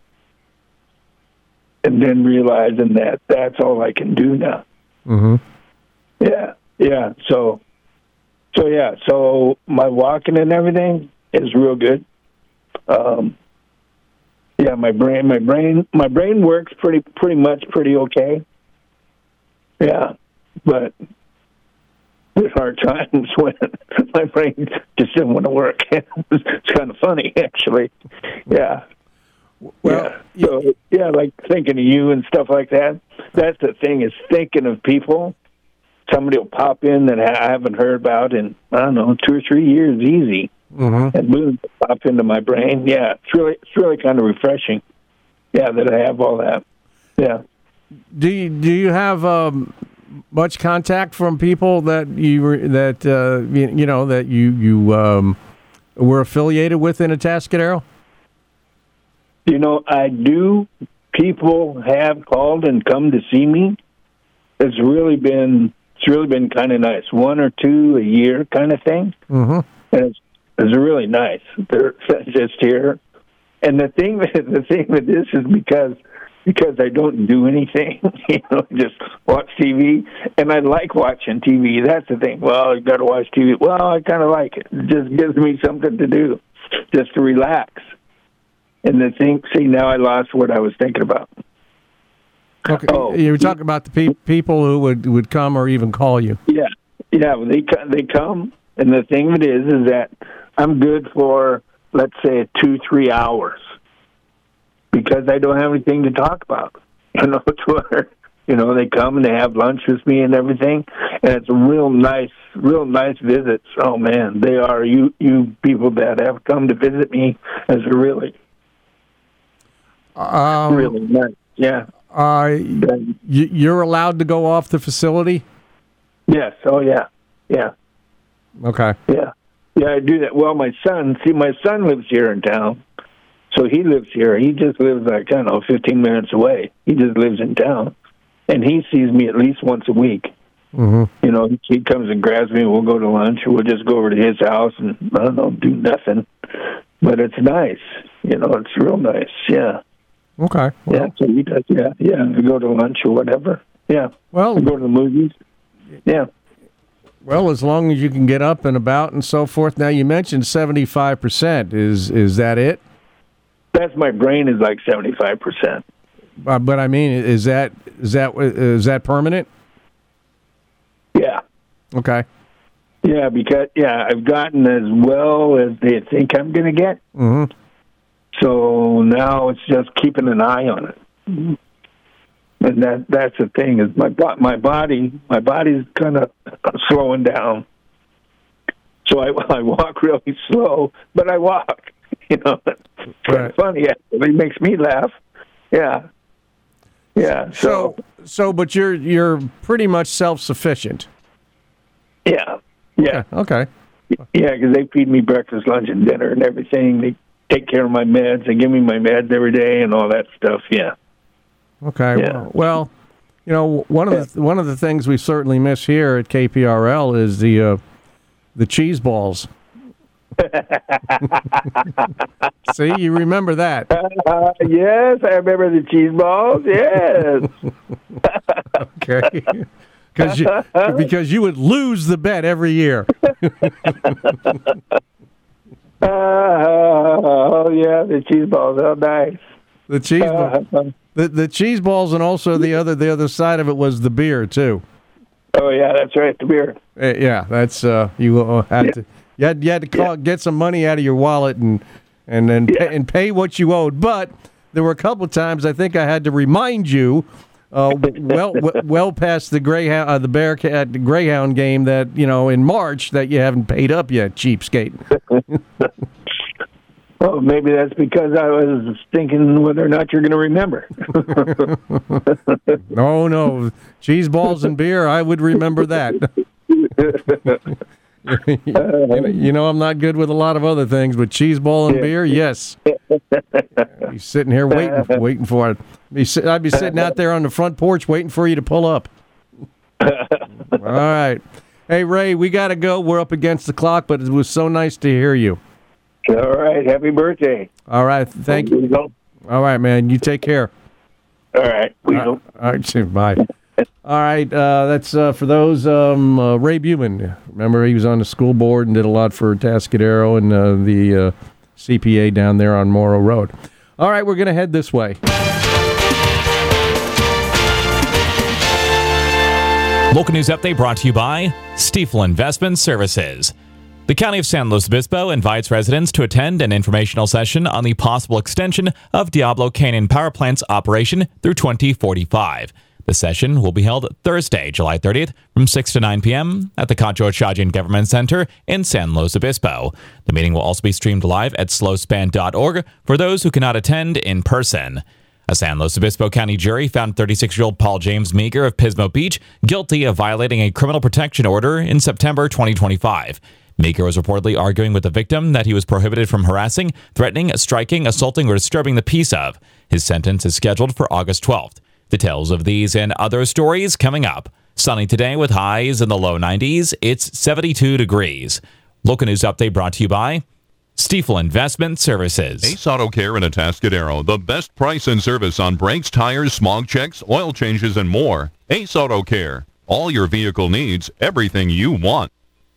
and then realizing that that's all I can do now. Mm-hmm. Yeah, yeah. So, so yeah. So my walking and everything is real good. Um, yeah, my brain, my brain, my brain works pretty, pretty much pretty okay. Yeah, but there's hard times when my brain just doesn't want to work. It's kind of funny, actually. Yeah. Well, yeah. So, yeah, like thinking of you and stuff like that. That's the thing, is thinking of people. Somebody will pop in that I haven't heard about in, I don't know, two or three years, easy. Mm-hmm. And boom, pop into my brain. Yeah, it's really, it's really kind of refreshing. Yeah, that I have all that. Yeah. Do you, do you have um, much contact from people that you were, that uh, you, you know that you you um, were affiliated with in Atascadero? You know, I do. People have called and come to see me. It's really been it's really been kind of nice. One or two a year kind of thing. Mm-hmm. And it's it's really nice. They're just here. And the thing the thing with this is because because I don't do anything, you know, just watch T V. And I like watching T V. That's the thing. Well, you got to watch T V. Well, I kind of like it. It just gives me something to do, just to relax. And the thing, see, now I lost what I was thinking about. Okay, oh, you were talking about the pe- people who would, would come or even call you. Yeah, yeah, they they come, and the thing of it is, is that I'm good for, let's say, two, three hours, because I don't have anything to talk about. You know, to where, you know, they come and they have lunch with me and everything, and it's a real nice, real nice visits. Oh man, they are you you people that have come to visit me as a really. Um, really nice. Yeah. Uh, y- you're allowed to go off the facility? Yes. Oh, yeah. Yeah. Okay. Yeah. Yeah, I do that. Well, my son, see, my son lives here in town. So he lives here. He just lives like, I don't know, fifteen minutes away. He just lives in town. And he sees me at least once a week. Mm-hmm. You know, he comes and grabs me and we'll go to lunch or we'll just go over to his house and, I don't know, do nothing. But it's nice. You know, it's real nice. Yeah. Okay. Well. Yeah, so he does. Yeah, yeah. We go to lunch or whatever. Yeah. Well, we go to the movies. Yeah. Well, as long as you can get up and about and so forth. Now, you mentioned seventy-five percent. Is is that it? That's my brain is like seventy-five percent. Uh, but I mean, is that is that is that permanent? Yeah. Okay. Yeah, because yeah, I've gotten as well as they think I'm going to get. Mm-hmm. So now it's just keeping an eye on it. And that that's the thing is my my body my body's kind of slowing down. So I, I walk really slow, but I walk. You know, it's kind of funny. It makes me laugh. Yeah, yeah. So, so, so but you're you're pretty much self-sufficient. Yeah, yeah. Okay. Yeah, because they feed me breakfast, lunch, and dinner, and everything. They take care of my meds. They give me my meds every day, and all that stuff. Yeah. Okay. Yeah. Well, well, you know, one of the one of the things we certainly miss here at K P R L is the uh, the cheese balls. See, you remember that? Uh, yes, I remember the cheese balls. Yes. Okay. Because you because you would lose the bet every year. uh, oh yeah, the cheese balls. Oh, nice. The cheese balls. Uh, the the cheese balls, and also the other the other side of it was the beer too. Oh yeah, that's right, the beer. Uh, yeah, that's uh, you uh, had yeah. to you had, you had to call, yeah. get some money out of your wallet and and then yeah. pay, and pay what you owed. But there were a couple of times I think I had to remind you, uh, well w- well past the Greyhound uh, the Bearcat the Greyhound game that you know in March that you haven't paid up yet, cheapskate. Oh, maybe that's because I was thinking whether or not you're going to remember. No, no. Cheese balls and beer, I would remember that. You know, I'm not good with a lot of other things, but cheese ball and beer, yes. I'd be sitting here waiting, waiting for it. I'd be sitting out there on the front porch waiting for you to pull up. All right. Hey, Ray, we got to go. We're up against the clock, but it was so nice to hear you. All right. Happy birthday. All right. Thank you. All right, man. You take care. All right. We all right. All right. Bye. All right. Uh, that's uh, for those. Um, uh, Ray Buman. Remember, he was on the school board and did a lot for Tascadero and uh, the uh, C P A down there on Morrow Road. All right. We're going to head this way. Local news update brought to you by Stiefel Investment Services. The County of San Luis Obispo invites residents to attend an informational session on the possible extension of Diablo Canyon Power Plant's operation through twenty forty-five. The session will be held Thursday, July thirtieth from six to nine p.m. at the Concho Chajan Government Center in San Luis Obispo. The meeting will also be streamed live at slow span dot org for those who cannot attend in person. A San Luis Obispo County jury found thirty-six-year-old Paul James Meager of Pismo Beach guilty of violating a criminal protection order in September twenty twenty-five. Meager was reportedly arguing with the victim that he was prohibited from harassing, threatening, striking, assaulting, or disturbing the peace of. His sentence is scheduled for August twelfth. Details of these and other stories coming up. Sunny today with highs in the low nineties. It's seventy-two degrees. Local news update brought to you by Stiefel Investment Services. Ace Auto Care in Atascadero. The best price and service on brakes, tires, smog checks, oil changes, and more. Ace Auto Care. All your vehicle needs, everything you want.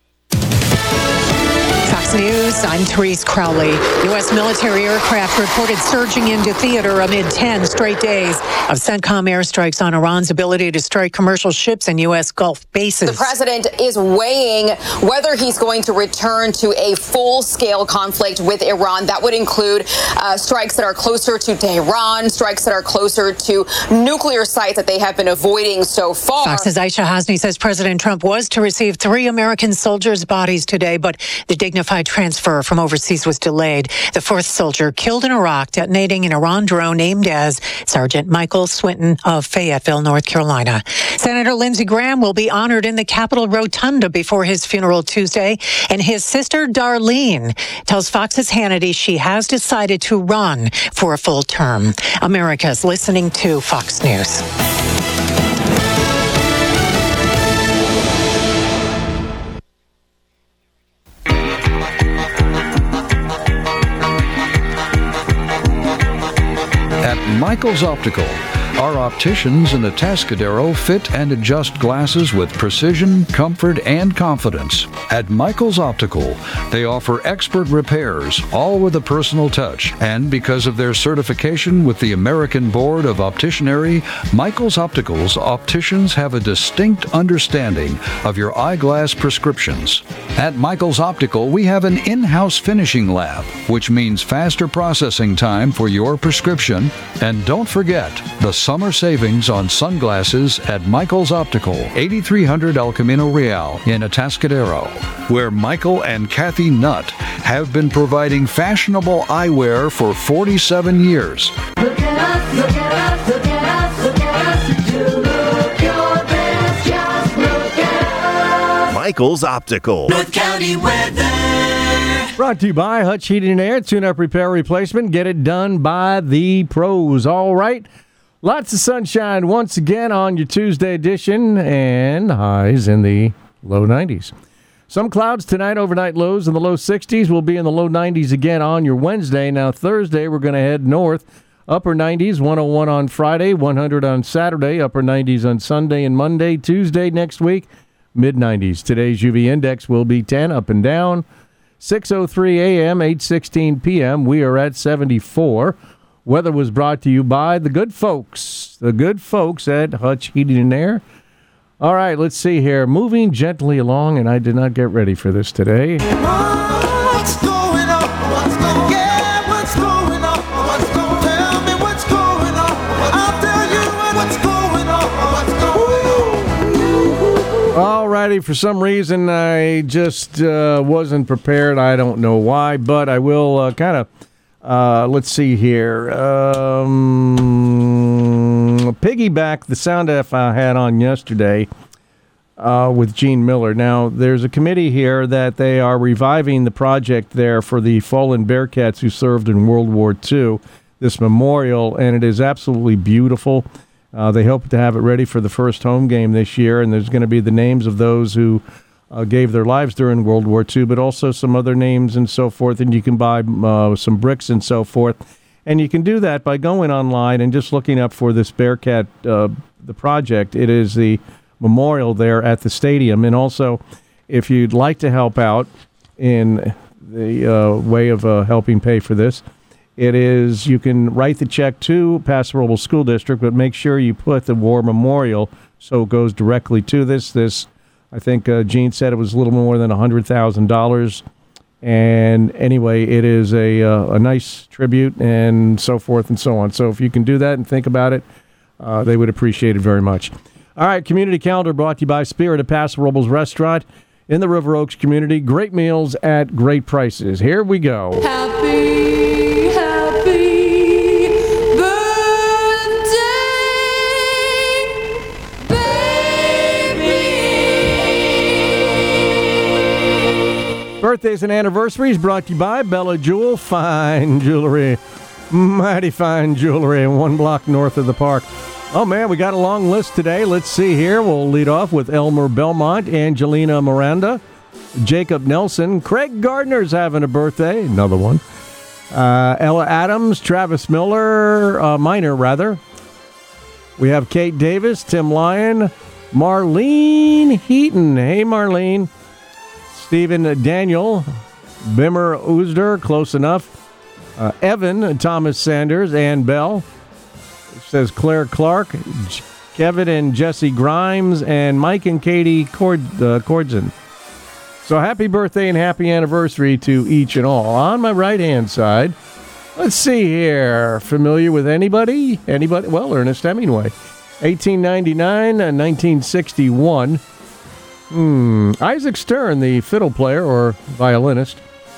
Fox News, I'm Therese Crowley. U S military aircraft reported surging into theater amid ten straight days of CENTCOM airstrikes on Iran's ability to strike commercial ships and U S Gulf bases. The president is weighing whether he's going to return to a full-scale conflict with Iran. That would include uh, strikes that are closer to Tehran, strikes that are closer to nuclear sites that they have been avoiding so far. Fox's Aisha Hasmi says President Trump was to receive three American soldiers' bodies today, but the dignified transfer from overseas was delayed. The fourth soldier killed in Iraq, detonating an Iran drone aimed as Sergeant Michael Swinton of Fayetteville, North Carolina. Senator Lindsey Graham will be honored in the Capitol Rotunda before his funeral Tuesday, and his sister Darlene tells Fox's Hannity she has decided to run for a full term. America's listening to Fox News. At Michael's Optical, our opticians in Atascadero fit and adjust glasses with precision, comfort, and confidence. At Michael's Optical, they offer expert repairs, all with a personal touch. And because of their certification with the American Board of Opticianry, Michael's Optical's opticians have a distinct understanding of your eyeglass prescriptions. At Michael's Optical, we have an in-house finishing lab, which means faster processing time for your prescription. And don't forget the summer savings on sunglasses at Michael's Optical, eighty-three hundred El Camino Real in Atascadero, where Michael and Kathy Nutt have been providing fashionable eyewear for forty-seven years. Look at us, look at us, look at us, look at us. You look your best, just look at us. Michael's Optical. North County weather. Brought to you by Hutch Heating and Air. Tune-up, repair, replacement. Get it done by the pros. All right. Lots of sunshine once again on your Tuesday edition, and highs in the low nineties. Some clouds tonight, overnight lows in the low sixties. We'll be in the low nineties again on your Wednesday. Now, Thursday, we're going to head north. Upper nineties, one oh one on Friday, one hundred on Saturday, upper nineties on Sunday and Monday. Tuesday next week, mid nineties. Today's U V index will be ten, up and down. six oh three a.m., eight sixteen p.m., we are at seventy-four. Weather was brought to you by the good folks, the good folks at Hutch Heating and Air. All right, let's see here. Moving gently along, and I did not get ready for this today. What's going on? What's going on? Yeah, what's going on? What's going on? Tell me what's going on. I'll tell you what's going on. What's going on? All righty, for some reason, I just uh, wasn't prepared. I don't know why, but I will uh, kind of... Uh, let's see here. Um, piggyback the sound F I had on yesterday uh, with Gene Miller. Now, there's a committee here that they are reviving the project there for the fallen Bearcats who served in World War Two, this memorial, and it is absolutely beautiful. Uh, they hope to have it ready for the first home game this year, and there's going to be the names of those who Uh, gave their lives during World War Two, but also some other names and so forth, and you can buy uh, some bricks and so forth. And you can do that by going online and just looking up for this Bearcat, uh, the project. It is the memorial there at the stadium. And also, if you'd like to help out in the uh, way of uh, helping pay for this, it is, you can write the check to Paso Robles School District, but make sure you put the War Memorial so it goes directly to this. This I think uh, Gene said it was a little more than one hundred thousand dollars. And anyway, it is a uh, a nice tribute and so forth and so on. So if you can do that and think about it, uh, they would appreciate it very much. All right, community calendar brought to you by Spirit of Paso Robles Restaurant in the River Oaks community. Great meals at great prices. Here we go. Happy, happy Birthdays and anniversaries brought to you by Bella Jewel. Fine jewelry. Mighty fine jewelry. One block north of the park. Oh, man, we got a long list today. Let's see here. We'll lead off with Elmer Belmont, Angelina Miranda, Jacob Nelson. Craig Gardner's having a birthday. Another one. Uh, Ella Adams, Travis Miller, uh, Minor, rather. We have Kate Davis, Tim Lyon, Marlene Heaton. Hey, Marlene. Stephen Daniel, Bimmer Uzder, close enough. Uh, Evan, Thomas Sanders, Ann Bell. It says Claire Clark, J- Kevin and Jesse Grimes, and Mike and Katie Cord, uh, Cordson. So happy birthday and happy anniversary to each and all. On my right-hand side, let's see here. Familiar with anybody? Anybody? Well, Ernest Hemingway. eighteen ninety-nine and nineteen sixty-one. Hmm. Isaac Stern, the fiddle player or violinist.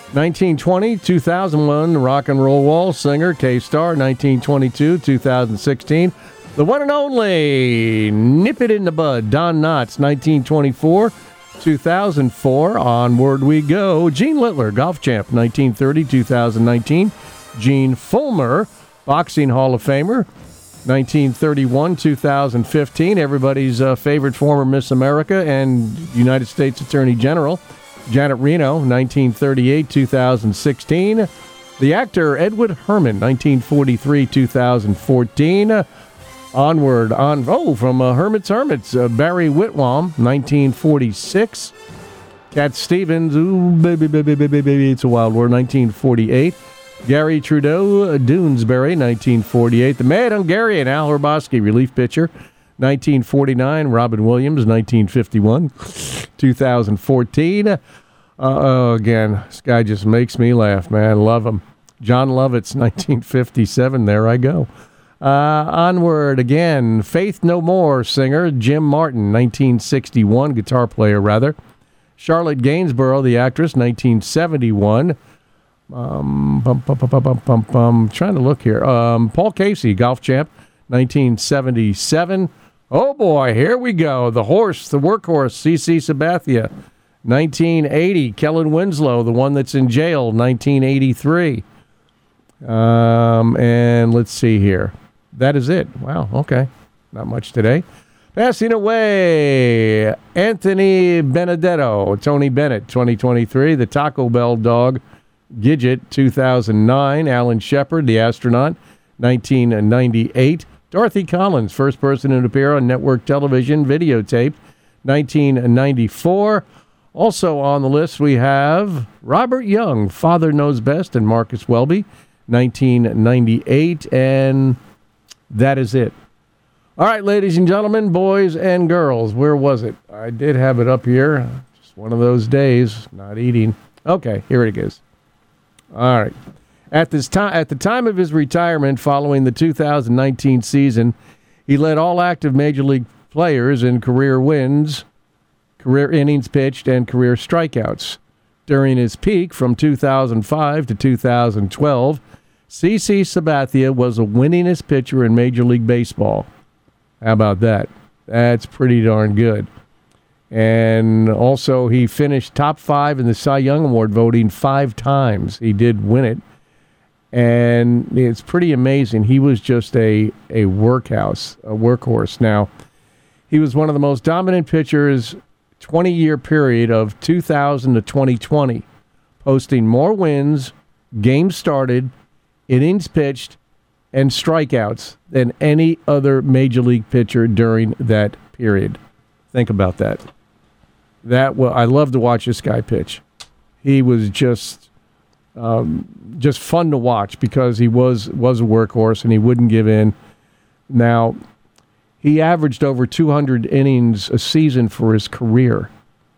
nineteen twenty, two thousand one, Rock and Roll Wall singer, K-Star. nineteen twenty-two, two thousand sixteen, the one and only Nip It in the Bud, Don Knotts. nineteen twenty-four, two thousand four, Onward We Go, Gene Littler, golf champ. nineteen thirty, two thousand nineteen, Gene Fulmer, boxing Hall of Famer. nineteen thirty-one, two thousand fifteen, everybody's uh, favorite former Miss America and United States Attorney General, Janet Reno. nineteen thirty-eight, two thousand sixteen. The actor Edward Herman, nineteen forty-three, two thousand fourteen. Uh, onward, on, oh, from uh, Hermit's Hermits, uh, Barry Whitwam, nineteen forty-six. Cat Stevens, ooh, baby, baby, baby, baby, it's a wild word, nineteen forty-eight. Gary Trudeau, uh, Doonesbury, nineteen forty-eight. The Mad Hungarian, Al Hrabosky, relief pitcher, nineteen forty-nine. Robin Williams, nineteen fifty-one. two thousand fourteen. Uh, uh, again, this guy just makes me laugh, man. Love him. John Lovitz, nineteen fifty-seven. There I go. Uh, onward again. Faith No More singer, Jim Martin, nineteen sixty-one. Guitar player, rather. Charlotte Gainsborough, the actress, nineteen seventy-one. Um, bum, bum, bum, bum, bum, bum. Trying to look here. Um, Paul Casey, golf champ, nineteen seventy-seven. Oh boy, here we go. The horse, the workhorse, C C Sabathia, nineteen eighty. Kellen Winslow, the one that's in jail, nineteen eighty-three. Um, and let's see here. That is it. Wow. Okay, not much today. Passing away, Anthony Benedetto, Tony Bennett, twenty twenty-three. The Taco Bell dog, Gidget, two thousand nine. Alan Shepard, the astronaut, nineteen ninety-eight. Dorothy Collins, first person to appear on network television, videotaped, nineteen ninety-four. Also on the list, we have Robert Young, Father Knows Best, and Marcus Welby, nineteen ninety-eight. And that is it. All right, ladies and gentlemen, boys and girls, where was it? I did have it up here. Just one of those days, not eating. Okay, here it is. All right. At this time, at the time of his retirement following the two thousand nineteen season, he led all active major league players in career wins, career innings pitched, and career strikeouts. During his peak from two thousand five to two thousand twelve, C C Sabathia was the winningest pitcher in Major League Baseball. How about that? That's pretty darn good. And also, he finished top five in the Cy Young Award voting five times. He did win it. And it's pretty amazing. He was just a, a workhouse, a workhorse. Now, he was one of the most dominant pitchers, twenty-year period of two thousand to twenty twenty, posting more wins, games started, innings pitched, and strikeouts than any other major league pitcher during that period. Think about that. That well, I love to watch this guy pitch. He was just um, just fun to watch because he was was a workhorse and he wouldn't give in. Now, he averaged over two hundred innings a season for his career.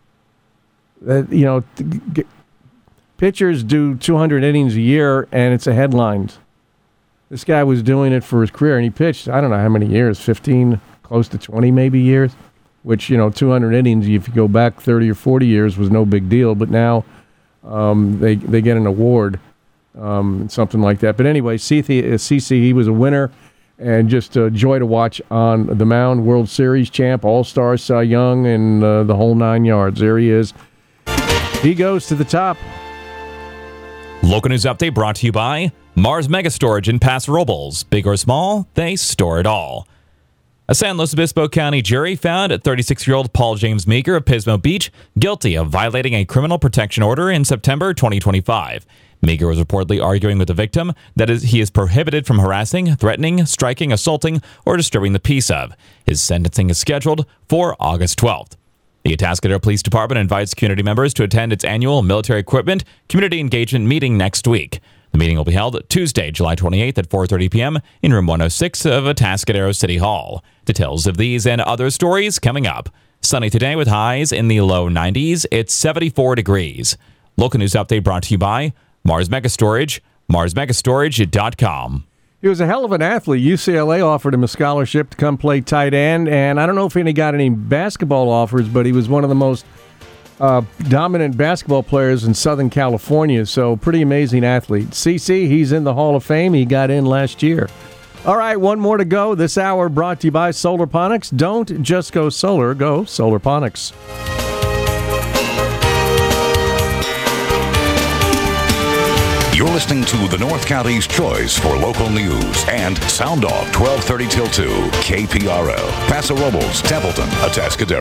That you know, g- pitchers do two hundred innings a year and it's a headline. This guy was doing it for his career, and he pitched, I don't know how many years, fifteen, close to twenty maybe years, which, you know, two hundred innings, if you go back thirty or forty years, was no big deal. But now um, they they get an award, um, something like that. But anyway, C C, he was a winner, and just a joy to watch on the mound. World Series champ, All-Star, Cy Young, and uh, the whole nine yards. There he is. He goes to the top. Local news update brought to you by Mars Mega Storage in Paso Robles. Big or small, they store it all. A San Luis Obispo County jury found thirty-six-year-old Paul James Meeker of Pismo Beach guilty of violating a criminal protection order in September twenty twenty-five. Meeker was reportedly arguing with the victim that is, he is prohibited from harassing, threatening, striking, assaulting, or disturbing the peace of. His sentencing is scheduled for August twelfth. The Atascadero Police Department invites community members to attend its annual military equipment community engagement meeting next week. The meeting will be held Tuesday, July twenty-eighth at four thirty p.m. in room one oh six of Atascadero City Hall. Details of these and other stories coming up. Sunny today with highs in the low nineties. It's seventy-four degrees. Local news update brought to you by Mars Mega Storage, mars mega storage dot com. He was a hell of an athlete. U C L A offered him a scholarship to come play tight end, and I don't know if he got any basketball offers, but he was one of the most uh, dominant basketball players in Southern California. So pretty amazing athlete. C C, he's in the Hall of Fame. He got in last year. All right, one more to go. This hour brought to you by Solarponics. Don't just go solar, go Solarponics. You're listening to the North County's choice for local news and Sound Off twelve thirty till two, K P R L, Paso Robles, Templeton, Atascadero.